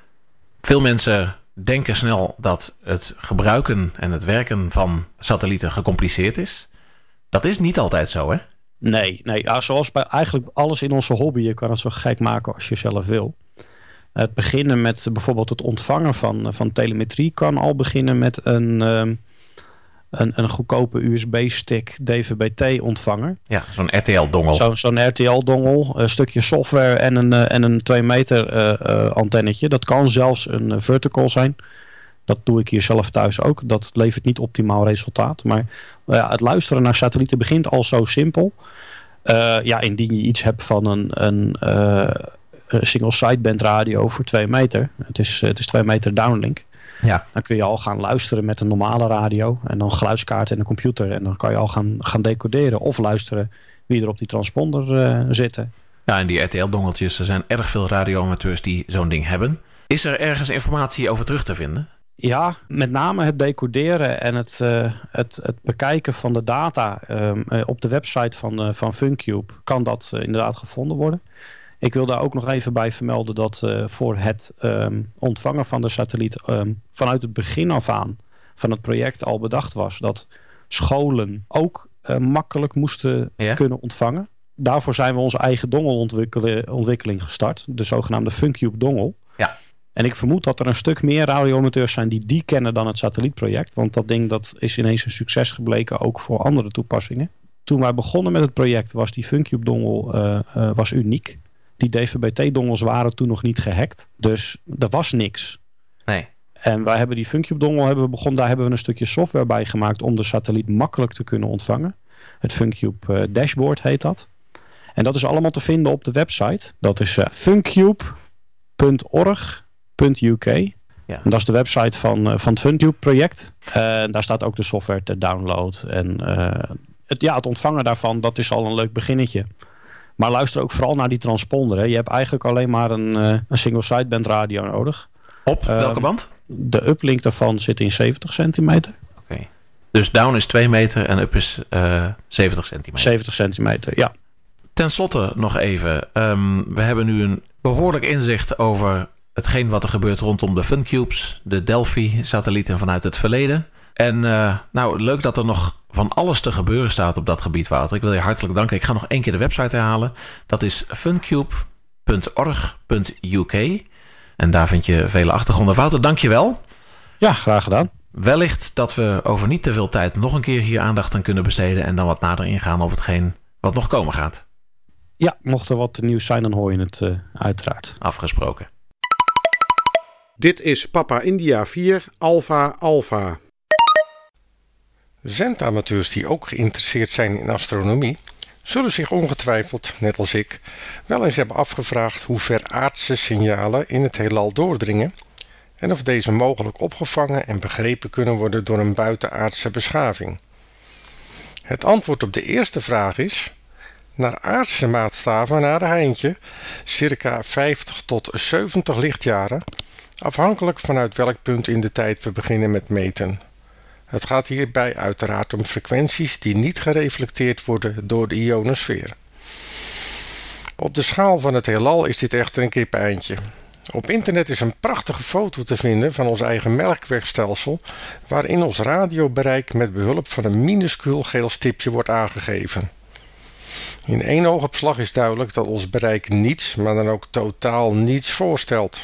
Veel mensen denken snel dat het gebruiken en het werken van satellieten gecompliceerd is. Dat is niet altijd zo, hè? Nee, nee. Ja, zoals bij eigenlijk alles in onze hobby. Je kan het zo gek maken als je zelf wil. Het beginnen met bijvoorbeeld het ontvangen van, van telemetrie kan al beginnen met een, um, een, een goedkope U S B-stick D V B T-ontvanger. Ja, zo'n R T L-dongel. Zo, zo'n R T L-dongel, een stukje software en een, uh, en een twee meter uh, uh, antennetje. Dat kan zelfs een uh, vertical zijn. Dat doe ik hier zelf thuis ook. Dat levert niet optimaal resultaat. Maar uh, ja, het luisteren naar satellieten begint al zo simpel. Uh, ja, indien je iets hebt van een, een, uh, uh, single sideband radio voor twee meter. Het is, uh, het is twee meter downlink. Ja. Dan kun je al gaan luisteren met een normale radio. En dan geluidskaart en een computer. En dan kan je al gaan, gaan decoderen of luisteren wie er op die transponder uh, zitten. Ja, en die R T L-dongeltjes, er zijn erg veel radioamateurs die zo'n ding hebben. Is er ergens informatie over terug te vinden? Ja, met name het decoderen en het, uh, het, het bekijken van de data um, uh, op de website van, uh, van Funcube kan dat uh, inderdaad gevonden worden. Ik wil daar ook nog even bij vermelden dat uh, voor het um, ontvangen van de satelliet um, vanuit het begin af aan van het project al bedacht was dat scholen ook uh, makkelijk moesten ja? kunnen ontvangen. Daarvoor zijn we onze eigen dongelontwikkeling gestart, de zogenaamde Funcube dongel. Ja. En ik vermoed dat er een stuk meer radioamateurs zijn die die kennen dan het satellietproject. Want dat ding dat is ineens een succes gebleken ook voor andere toepassingen. Toen wij begonnen met het project was die Funcube dongel uh, uh, was uniek. Die D V B T-dongels waren toen nog niet gehackt. Dus er was niks. Nee. En wij hebben die Funcube dongel hebben we begonnen. Daar hebben we een stukje software bij gemaakt om de satelliet makkelijk te kunnen ontvangen. Het Funcube uh, dashboard heet dat. En dat is allemaal te vinden op de website. Dat is uh, funcube punt org punt U K. Ja. En dat is de website van, uh, van het Funcube project. Uh, daar staat ook de software te download. En uh, het, ja, het ontvangen daarvan, dat is al een leuk beginnetje. Maar luister ook vooral naar die transponder. Hè. Je hebt eigenlijk alleen maar een, uh, een single sideband radio nodig. Op welke uh, band? De uplink daarvan zit in zeventig centimeter. Oké. Okay. Dus down is twee meter en up is uh, zeventig centimeter. zeventig centimeter, ja. Ten slotte nog even. Um, we hebben nu een behoorlijk inzicht over hetgeen wat er gebeurt rondom de Funcubes, de Delphi-satellieten vanuit het verleden. En uh, nou, leuk dat er nog van alles te gebeuren staat op dat gebied, Wouter. Ik wil je hartelijk danken. Ik ga nog één keer de website herhalen. Dat is funcube punt org punt U K. En daar vind je vele achtergronden. Wouter, dank je wel. Ja, graag gedaan. Wellicht dat we over niet te veel tijd nog een keer hier aandacht aan kunnen besteden en dan wat nader ingaan op hetgeen wat nog komen gaat. Ja, mocht er wat nieuws zijn, dan hoor je het uh, uiteraard. Afgesproken. Dit is Papa India vier, Alpha Alpha. Zendamateurs die ook geïnteresseerd zijn in astronomie zullen zich ongetwijfeld, net als ik, wel eens hebben afgevraagd hoe ver aardse signalen in het heelal doordringen en of deze mogelijk opgevangen en begrepen kunnen worden door een buitenaardse beschaving. Het antwoord op de eerste vraag is: naar aardse maatstaven naar de Heintje, circa vijftig tot zeventig lichtjaren, afhankelijk vanuit welk punt in de tijd we beginnen met meten. Het gaat hierbij uiteraard om frequenties die niet gereflecteerd worden door de ionosfeer. Op de schaal van het heelal is dit echter een kip-eindje. Op internet is een prachtige foto te vinden van ons eigen melkwegstelsel, waarin ons radiobereik met behulp van een minuscuul geel stipje wordt aangegeven. In één oogopslag is duidelijk dat ons bereik niets, maar dan ook totaal niets voorstelt.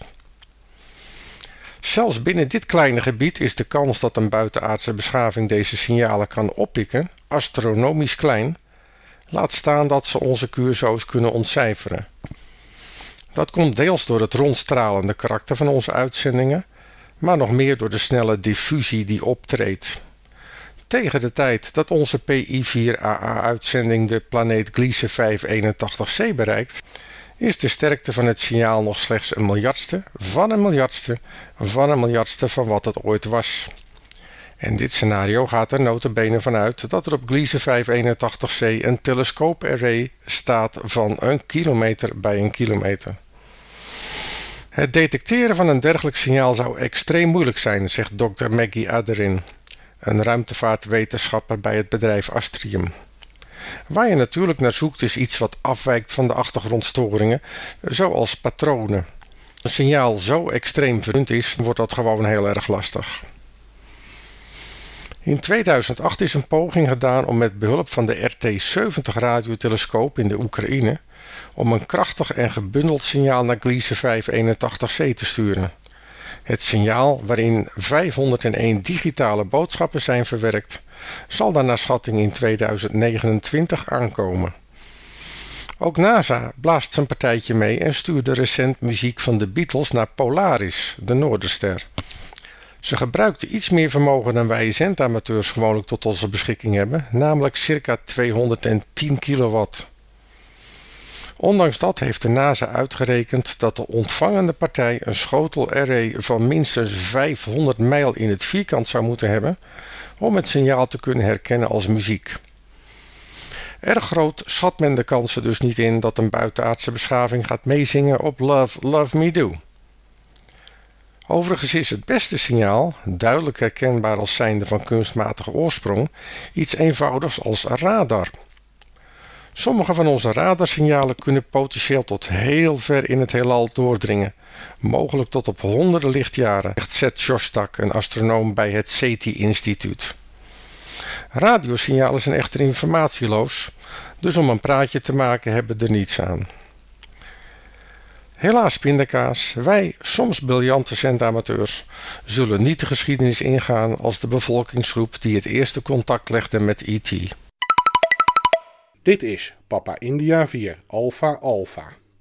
Zelfs binnen dit kleine gebied is de kans dat een buitenaardse beschaving deze signalen kan oppikken astronomisch klein, laat staan dat ze onze Q S O's kunnen ontcijferen. Dat komt deels door het rondstralende karakter van onze uitzendingen, maar nog meer door de snelle diffusie die optreedt. Tegen de tijd dat onze P I vier A A-uitzending de planeet Gliese vijfhonderdeenentachtig c bereikt, is de sterkte van het signaal nog slechts een miljardste van een miljardste van een miljardste van wat het ooit was. En dit scenario gaat er nota bene vanuit dat er op Gliese vijfhonderdeenentachtig c een telescooparray staat van een kilometer bij een kilometer. Het detecteren van een dergelijk signaal zou extreem moeilijk zijn, zegt dokter Maggie Aderin, een ruimtevaartwetenschapper bij het bedrijf Astrium. Waar je natuurlijk naar zoekt is iets wat afwijkt van de achtergrondstoringen, zoals patronen. Als een signaal zo extreem verdund is, wordt dat gewoon heel erg lastig. In tweeduizend acht is een poging gedaan om met behulp van de R T zeventig radiotelescoop in de Oekraïne om een krachtig en gebundeld signaal naar Gliese vijfhonderdeenentachtig c te sturen. Het signaal, waarin vijfhonderdéén digitale boodschappen zijn verwerkt, zal daar naar schatting in tweeduizend negenentwintig aankomen. Ook NASA blaast zijn partijtje mee en stuurde recent muziek van de Beatles naar Polaris, de Noorderster. Ze gebruikten iets meer vermogen dan wij zendamateurs gewoonlijk tot onze beschikking hebben, namelijk circa tweehonderdtien kilowatt. Ondanks dat heeft de NASA uitgerekend dat de ontvangende partij een schotelarray van minstens vijfhonderd mijl in het vierkant zou moeten hebben om het signaal te kunnen herkennen als muziek. Erg groot schat men de kansen dus niet in dat een buitenaardse beschaving gaat meezingen op Love, Love Me Do. Overigens is het beste signaal, duidelijk herkenbaar als zijnde van kunstmatige oorsprong, iets eenvoudigs als radar. Sommige van onze radarsignalen kunnen potentieel tot heel ver in het heelal doordringen, mogelijk tot op honderden lichtjaren, zegt Seth Shostak, een astronoom bij het SETI-instituut. Radiosignalen zijn echter informatieloos, dus om een praatje te maken hebben we er niets aan. Helaas pindakaas, wij, soms briljante zendamateurs, zullen niet de geschiedenis ingaan als de bevolkingsgroep die het eerste contact legde met E T. Dit is Papa India vier Alpha Alpha.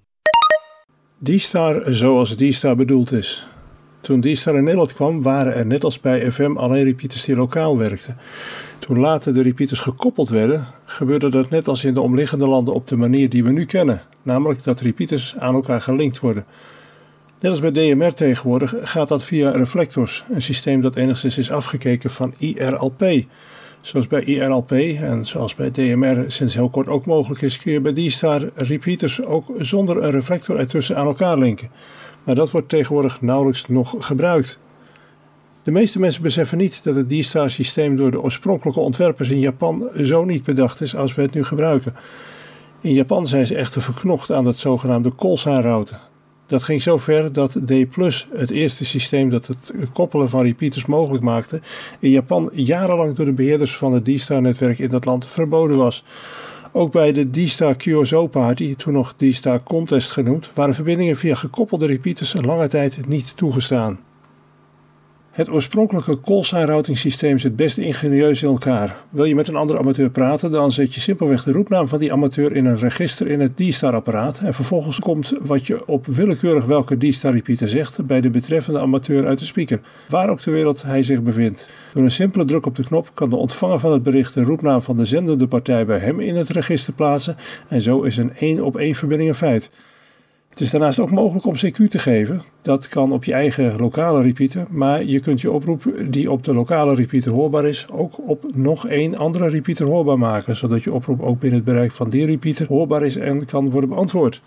D-Star zoals D-Star bedoeld is. Toen D-Star in Nederland kwam, waren er net als bij F M alleen repeaters die lokaal werkten. Toen later de repeaters gekoppeld werden, gebeurde dat net als in de omliggende landen op de manier die we nu kennen. Namelijk dat repeaters aan elkaar gelinkt worden. Net als bij D M R tegenwoordig gaat dat via reflectors, een systeem dat enigszins is afgekeken van I R L P. Zoals bij I R L P en zoals bij D M R sinds heel kort ook mogelijk is, kun je bij D-Star repeaters ook zonder een reflector ertussen aan elkaar linken. Maar dat wordt tegenwoordig nauwelijks nog gebruikt. De meeste mensen beseffen niet dat het D-Star systeem door de oorspronkelijke ontwerpers in Japan zo niet bedacht is als we het nu gebruiken. In Japan zijn ze echter verknocht aan dat zogenaamde Kolsan-routen. Dat ging zo ver dat D plus, het eerste systeem dat het koppelen van repeaters mogelijk maakte, in Japan jarenlang door de beheerders van het D-Star-netwerk in dat land verboden was. Ook bij de D-Star Q S O-party, toen nog D-Star Contest genoemd, waren verbindingen via gekoppelde repeaters een lange tijd niet toegestaan. Het oorspronkelijke Kolsan-routing systeem zit best ingenieus in elkaar. Wil je met een andere amateur praten, dan zet je simpelweg de roepnaam van die amateur in een register in het D-Star-apparaat en vervolgens komt wat je op willekeurig welke D-Star-repeater zegt bij de betreffende amateur uit de speaker, waar ook ter wereld hij zich bevindt. Door een simpele druk op de knop kan de ontvanger van het bericht de roepnaam van de zendende partij bij hem in het register plaatsen en zo is een één-op-één verbinding een feit. Het is daarnaast ook mogelijk om C Q te geven. Dat kan op je eigen lokale repeater, maar je kunt je oproep die op de lokale repeater hoorbaar is, ook op nog één andere repeater hoorbaar maken, zodat je oproep ook binnen het bereik van die repeater hoorbaar is en kan worden beantwoord.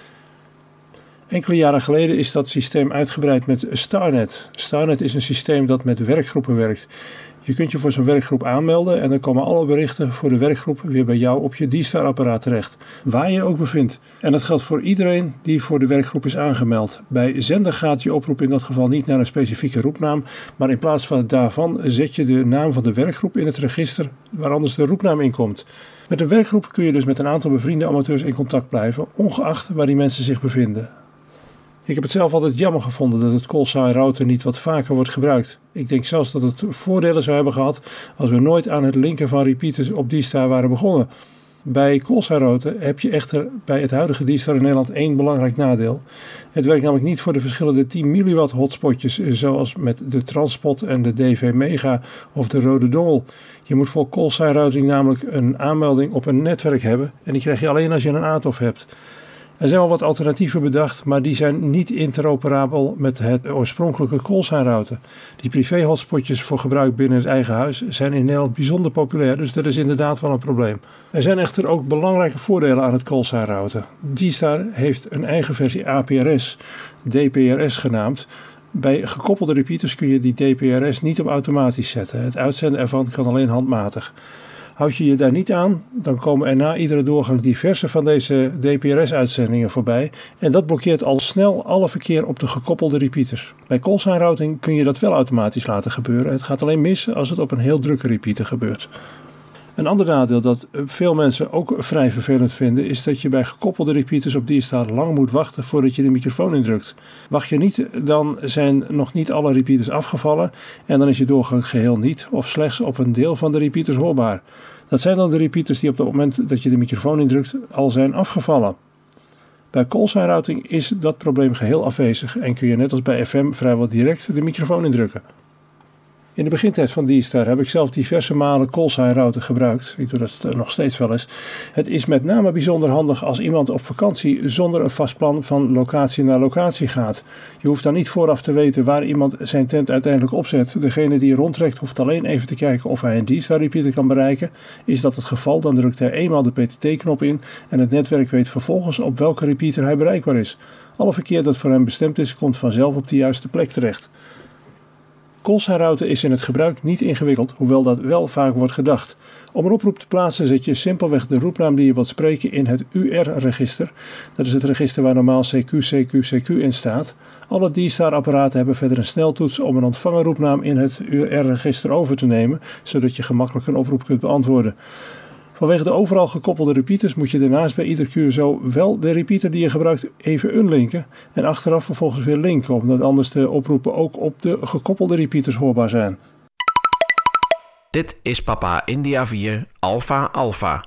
Enkele jaren geleden is dat systeem uitgebreid met StarNet. StarNet is een systeem dat met werkgroepen werkt. Je kunt je voor zo'n werkgroep aanmelden en dan komen alle berichten voor de werkgroep weer bij jou op je D-Star-apparaat terecht, waar je ook bevindt. En dat geldt voor iedereen die voor de werkgroep is aangemeld. Bij zender gaat je oproep in dat geval niet naar een specifieke roepnaam, maar in plaats van daarvan zet je de naam van de werkgroep in het register waar anders de roepnaam in komt. Met een werkgroep kun je dus met een aantal bevriende amateurs in contact blijven, ongeacht waar die mensen zich bevinden. Ik heb het zelf altijd jammer gevonden dat het Kolsan-routen niet wat vaker wordt gebruikt. Ik denk zelfs dat het voordelen zou hebben gehad als we nooit aan het linken van repeaters op D-Star waren begonnen. Bij Kolsan-routen heb je echter bij het huidige D-Star in Nederland één belangrijk nadeel. Het werkt namelijk niet voor de verschillende tien milliwatt hotspotjes zoals met de Transpot en de D V Mega of de rode dongel. Je moet voor Kolsan-routing namelijk een aanmelding op een netwerk hebben en die krijg je alleen als je een A T O F hebt. Er zijn wel wat alternatieven bedacht, maar die zijn niet interoperabel met het oorspronkelijke Kolsan-routen. Die privé-hotspotjes voor gebruik binnen het eigen huis zijn in Nederland bijzonder populair, dus dat is inderdaad wel een probleem. Er zijn echter ook belangrijke voordelen aan het Kolsan-routen. D-Star heeft een eigen versie A P R S, D P R S genaamd. Bij gekoppelde repeaters kun je die D P R S niet op automatisch zetten. Het uitzenden ervan kan alleen handmatig. Houd je je daar niet aan, dan komen er na iedere doorgang diverse van deze D P R S-uitzendingen voorbij en dat blokkeert al snel alle verkeer op de gekoppelde repeaters. Bij Kolsan-routing kun je dat wel automatisch laten gebeuren. Het gaat alleen mis als het op een heel drukke repeater gebeurt. Een ander nadeel dat veel mensen ook vrij vervelend vinden is dat je bij gekoppelde repeaters op D-Star lang moet wachten voordat je de microfoon indrukt. Wacht je niet, dan zijn nog niet alle repeaters afgevallen en dan is je doorgang geheel niet of slechts op een deel van de repeaters hoorbaar. Dat zijn dan de repeaters die op het moment dat je de microfoon indrukt al zijn afgevallen. Bij Kolsan-routing is dat probleem geheel afwezig en kun je net als bij F M vrijwel direct de microfoon indrukken. In de begintijd van D-Star heb ik zelf diverse malen callsign-routen gebruikt. Ik doe dat nog steeds wel eens. Het is met name bijzonder handig als iemand op vakantie zonder een vast plan van locatie naar locatie gaat. Je hoeft dan niet vooraf te weten waar iemand zijn tent uiteindelijk opzet. Degene die rondtrekt hoeft alleen even te kijken of hij een D-Star repeater kan bereiken. Is dat het geval, dan drukt hij eenmaal de P T T-knop in en het netwerk weet vervolgens op welke repeater hij bereikbaar is. Alle verkeer dat voor hem bestemd is, komt vanzelf op de juiste plek terecht. Callsign-routen is in het gebruik niet ingewikkeld, hoewel dat wel vaak wordt gedacht. Om een oproep te plaatsen zet je simpelweg de roepnaam die je wilt spreken in het U R-register. Dat is het register waar normaal C Q C Q C Q in staat. Alle D-Star-apparaten hebben verder een sneltoets om een ontvangen roepnaam in het U R-register over te nemen, zodat je gemakkelijk een oproep kunt beantwoorden. Vanwege de overal gekoppelde repeaters moet je daarnaast bij ieder Q S O wel de repeater die je gebruikt even unlinken en achteraf vervolgens weer linken, omdat anders de oproepen ook op de gekoppelde repeaters hoorbaar zijn. Dit is Papa India vier Alpha Alpha.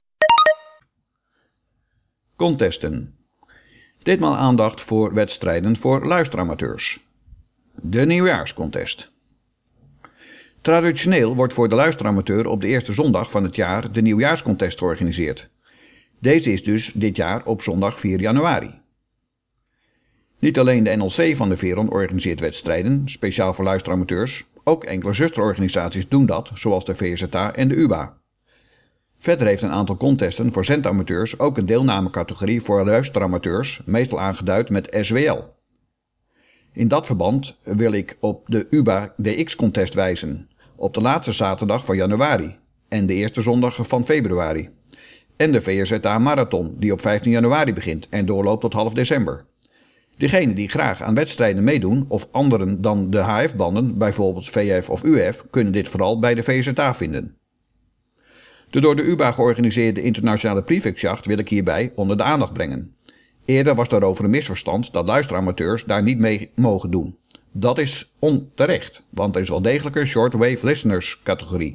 Contesten. Ditmaal aandacht voor wedstrijden voor luisteramateurs. De nieuwjaarscontest. Traditioneel wordt voor de luisteramateur op de eerste zondag van het jaar de nieuwjaarscontest georganiseerd. Deze is dus dit jaar op zondag vier januari. Niet alleen de N L C van de Veron organiseert wedstrijden, speciaal voor luisteramateurs, ook enkele zusterorganisaties doen dat, zoals de V Z A en de U B A. Verder heeft een aantal contesten voor zendamateurs ook een deelnamecategorie voor luisteramateurs, meestal aangeduid met S W L. In dat verband wil ik op de U B A D X-contest wijzen, op de laatste zaterdag van januari en de eerste zondag van februari. En de V Z A Marathon, die op vijftien januari begint en doorloopt tot half december. Degenen die graag aan wedstrijden meedoen of anderen dan de H F-banden, bijvoorbeeld V F of U F, kunnen dit vooral bij de V Z A vinden. De door de U B A georganiseerde internationale prefixjacht wil ik hierbij onder de aandacht brengen. Eerder was daarover een misverstand dat luisteramateurs daar niet mee mogen doen. Dat is onterecht, want er is wel degelijk een shortwave listeners categorie.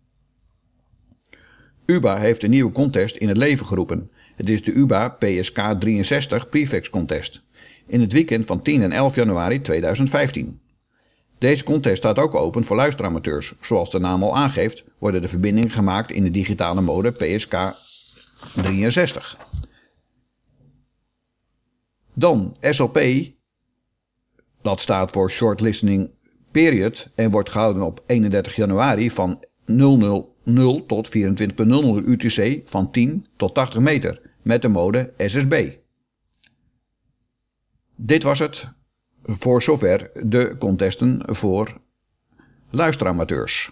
U B A heeft een nieuwe contest in het leven geroepen. Het is de U B A P S K drieënzestig Prefix Contest. In het weekend van tien en elf januari tweeduizend vijftien. Deze contest staat ook open voor luisteramateurs. Zoals de naam al aangeeft, worden de verbindingen gemaakt in de digitale mode P S K drieënzestig. Dan S L P, dat staat voor Short Listening Period en wordt gehouden op eenendertig januari van nul nul nul tot vierentwintig nul nul U T C van tien tot tachtig meter met de mode S S B. Dit was het voor zover de contesten voor luisteramateurs.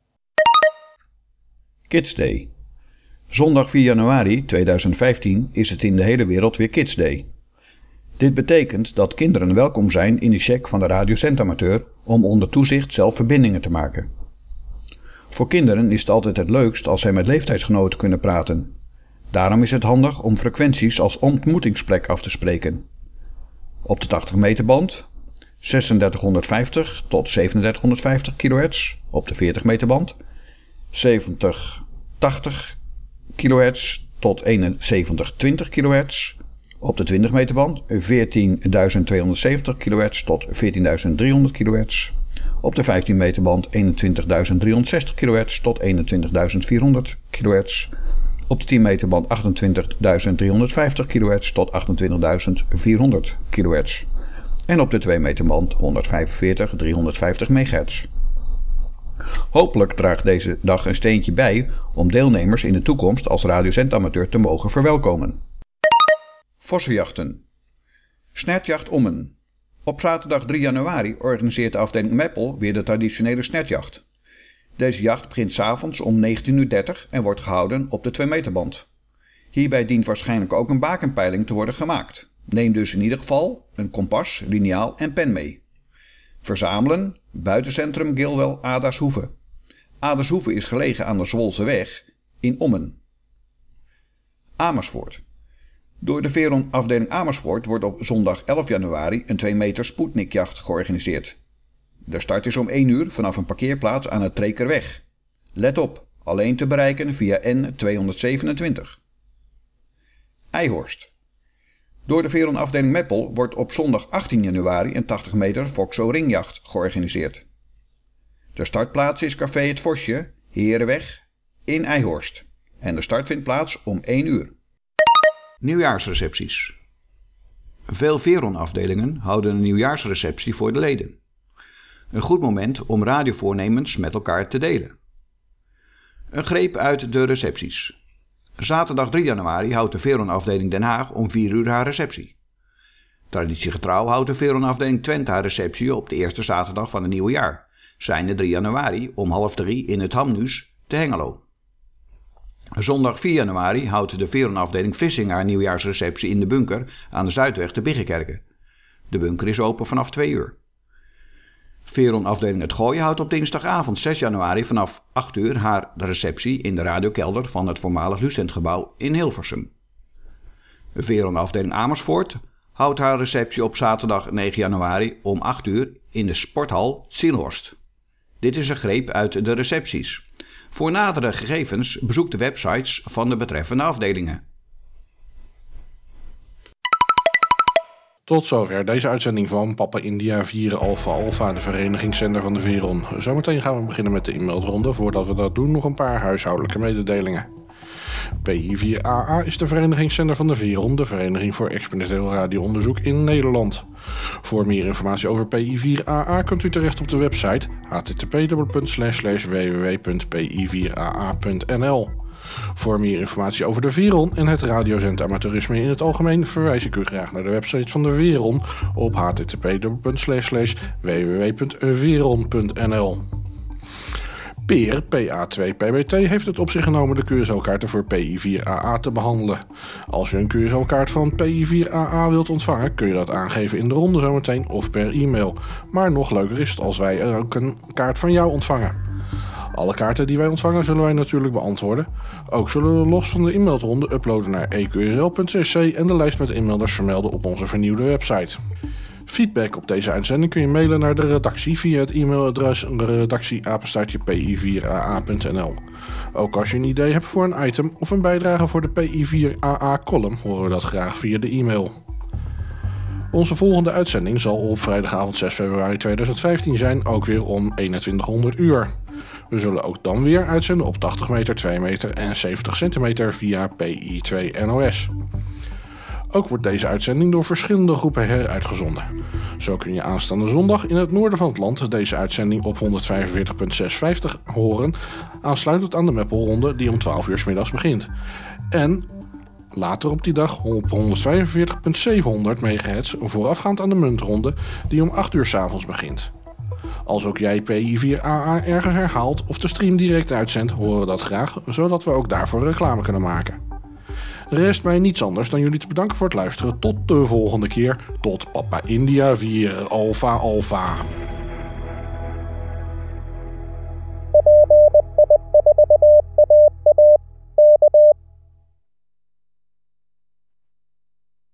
Kids Day. Zondag vier januari tweeduizend vijftien is het in de hele wereld weer Kids Day. Dit betekent dat kinderen welkom zijn in de check van de radiocentamateur om onder toezicht zelf verbindingen te maken. Voor kinderen is het altijd het leukst als zij met leeftijdsgenoten kunnen praten. Daarom is het handig om frequenties als ontmoetingsplek af te spreken. Op de tachtig meter band zesendertighonderdvijftig tot zevenendertighonderdvijftig kilohertz, op de veertig meter band zeventig tachtig kilohertz tot eenenzeventig twintig kilohertz, op de twintig meter band veertienduizend tweehonderdzeventig kilohertz tot veertienduizend driehonderd kilohertz, op de vijftien meter band eenentwintigduizend driehonderdzestig kilohertz tot eenentwintigduizend vierhonderd kilohertz, op de tien meter band achtentwintigduizend driehonderdvijftig kilohertz tot achtentwintigduizend vierhonderd kilohertz en op de twee meter band honderdvijfenveertig tot driehonderdvijftig megahertz. Hopelijk draagt deze dag een steentje bij om deelnemers in de toekomst als radiocentamateur te mogen verwelkomen. Vossenjachten. Snertjacht Ommen. Op zaterdag drie januari organiseert de afdeling Meppel weer de traditionele snertjacht. Deze jacht begint 's avonds om negentien uur dertig en wordt gehouden op de twee meter band. Hierbij dient waarschijnlijk ook een bakenpeiling te worden gemaakt. Neem dus in ieder geval een kompas, liniaal en pen mee. Verzamelen, buitencentrum Gilwel Adershoeve. Adershoeve is gelegen aan de Zwolseweg in Ommen. Amersfoort. Door de Veron afdeling Amersfoort wordt op zondag elf januari een twee meter Sputnikjacht georganiseerd. De start is om één uur vanaf een parkeerplaats aan het Trekerweg. Let op, alleen te bereiken via N tweehonderdzevenentwintig. Eijhorst. Door de Veron afdeling Meppel wordt op zondag achttien januari een tachtig meter Foxo ringjacht georganiseerd. De startplaats is Café Het Vosje, Herenweg, in Eijhorst. En de start vindt plaats om één uur. Nieuwjaarsrecepties. Veel Veron-afdelingen houden een nieuwjaarsreceptie voor de leden. Een goed moment om radiovoornemens met elkaar te delen. Een greep uit de recepties. Zaterdag drie januari houdt de Veron-afdeling Den Haag om vier uur haar receptie. Traditiegetrouw houdt de Veron-afdeling Twente haar receptie op de eerste zaterdag van het nieuwe jaar, zijnde drie januari om half drie in het Hamnus te Hengelo. Zondag vier januari houdt de Veron-afdeling Vlissingen haar nieuwjaarsreceptie in de bunker aan de Zuidweg te Biggenkerke. De bunker is open vanaf twee uur. Veron-afdeling Het Gooien houdt op dinsdagavond zes januari vanaf acht uur haar receptie in de radiokelder van het voormalig Lucentgebouw in Hilversum. Veron-afdeling Amersfoort houdt haar receptie op zaterdag negen januari om acht uur in de sporthal Zielhorst. Dit is een greep uit de recepties. Voor nadere gegevens bezoek de websites van de betreffende afdelingen. Tot zover deze uitzending van Papa India vier Alpha Alpha, de verenigingszender van de Veron. Zometeen gaan we beginnen met de e-mailronde. Voordat we dat doen nog een paar huishoudelijke mededelingen. P I vier A A is de verenigingszender van de Veron, de Vereniging voor Experimenteel Radioonderzoek in Nederland. Voor meer informatie over P I vier A A kunt u terecht op de website h t t p slash slash w w w punt p i vier a a punt n l. Voor meer informatie over de Veron en het radiozendamateur in het algemeen verwijs ik u graag naar de website van de Veron op h t t p slash slash w w w punt veron punt n l. Peer, P A twee P B T, heeft het op zich genomen de Q S L-kaarten voor P I vier A A te behandelen. Als je een Q S L-kaart van P I vier A A wilt ontvangen, kun je dat aangeven in de ronde zometeen of per e-mail. Maar nog leuker is het als wij er ook een kaart van jou ontvangen. Alle kaarten die wij ontvangen zullen wij natuurlijk beantwoorden. Ook zullen we los van de e-mailronde uploaden naar e q s l punt c c en de lijst met inmelders vermelden op onze vernieuwde website. Feedback op deze uitzending kun je mailen naar de redactie via het e-mailadres redactie apenstaartje p i vier a a punt n l. Ook als je een idee hebt voor een item of een bijdrage voor de P I vier A A column, horen we dat graag via de e-mail. Onze volgende uitzending zal op vrijdagavond zes februari tweeduizend vijftien zijn, ook weer om eenentwintighonderd uur. We zullen ook dan weer uitzenden op tachtig meter, twee meter en zeventig centimeter via P I twee N O S. Ook wordt deze uitzending door verschillende groepen heruitgezonden. Zo kun je aanstaande zondag in het noorden van het land deze uitzending op honderdvijfenveertig punt zeshonderdvijftig horen, aansluitend aan de Meppelronde die om twaalf uur 's middags begint. En later op die dag op honderdvijfenveertig punt zevenhonderd megahertz voorafgaand aan de Muntronde die om acht uur 's avonds begint. Als ook jij P I vier A A ergens herhaalt of de stream direct uitzendt, horen we dat graag, zodat we ook daarvoor reclame kunnen maken. Rest mij niets anders dan jullie te bedanken voor het luisteren. Tot de volgende keer. Tot Papa India vier Alpha Alpha.